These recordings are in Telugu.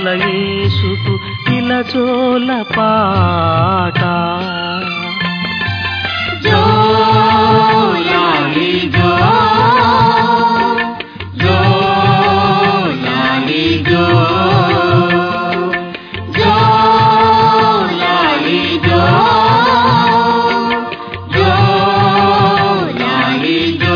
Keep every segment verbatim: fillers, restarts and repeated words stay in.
బాలయేసుకు ఇలజోల పాట. జో లాలి జో, జో లాలి జో, జో లాలి జో, జో లాలి జో.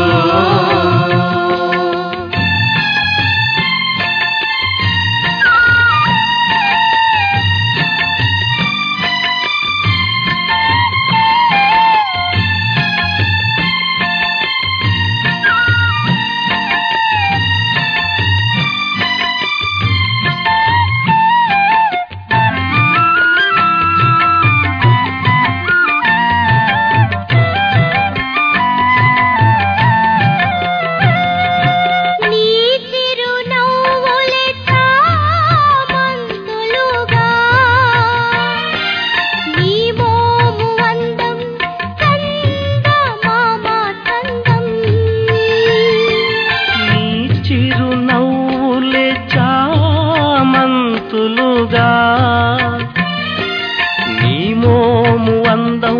నీ మోము అందం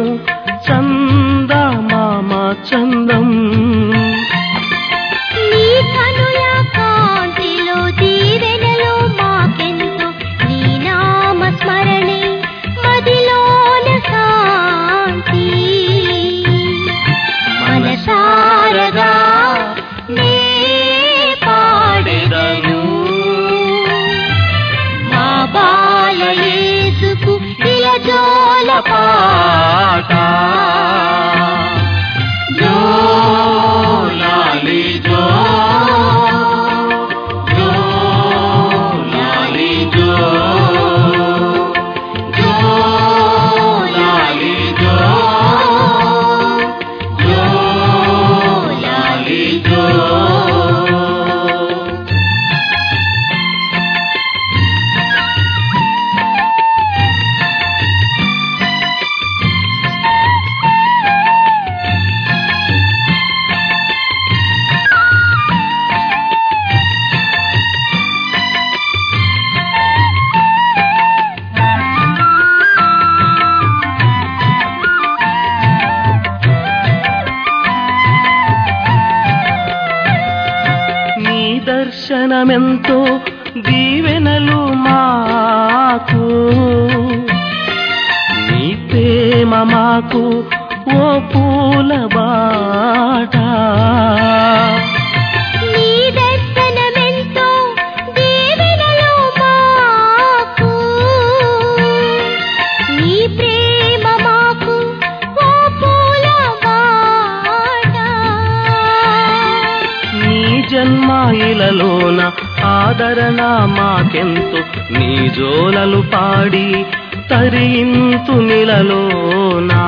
చందమామ చందం. నీ కనుల కాంతిలో దీవెనలో మాకెంతో, నీ నామ స్మరణే మదిలోన శాంతి. మనసారగా నే పాడెదను మా బాలయేసుకు ఇలజోల పాట. జో లాలి జో, జో లాలి జో, జో లాలి జో, జో లాలి జో. దర్శనమెంతో దీవెనలు మాకు, నీ ప్రేమ మాకు ఓ పూల బాట. నీ దర్శనమెంతో దీవెనలు మాకు, నీ ప్రేమ మాకు ఓ పూల బాట. నీ జన్మాయిలలోన ఆదరణ మాకెంతో, నీ జోలలు పాడి తరింతు నిలలోనా.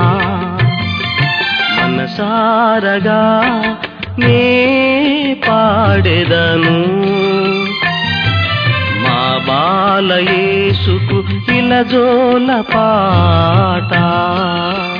మనసారగా నే పాడెదను మా బాలయేసుకు ఇలజోల పాట.